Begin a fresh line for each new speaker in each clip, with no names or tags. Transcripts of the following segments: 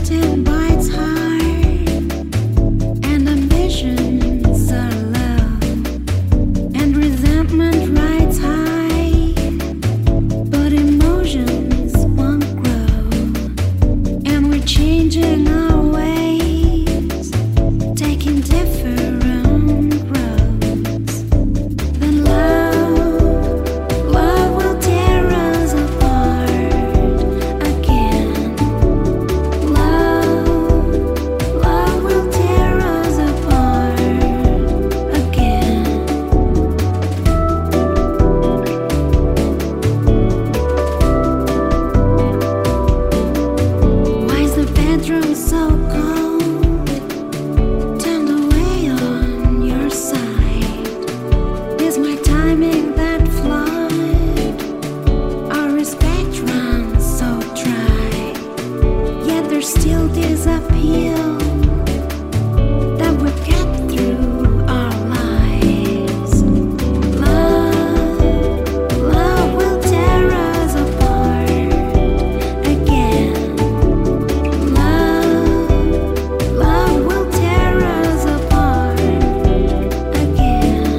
Expecting bites hard, and ambitions are low, and resentment rides high, but emotions won't grow, and we're changing our ways, taking different roads. Then love will tear us apart again. Love will tear us apart again. Why is the bedroom so cold? Turned away on your side. Is my timing that flawed? Our respect runs so dry. Yet there's still this appeal that we've kept through our lives. Love will tear us apart again. Love will tear us apart again.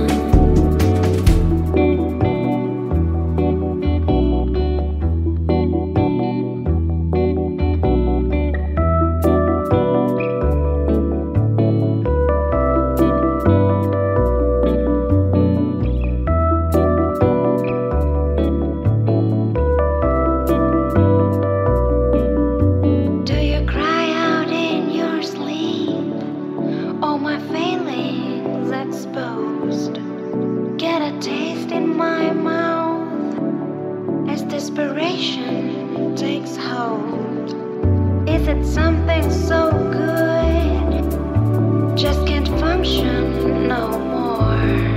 Do you cry out in your sleep? All my feelings exposed. Get a taste in my mouth as desperation takes hold. Is it something so good? Just can't function no more.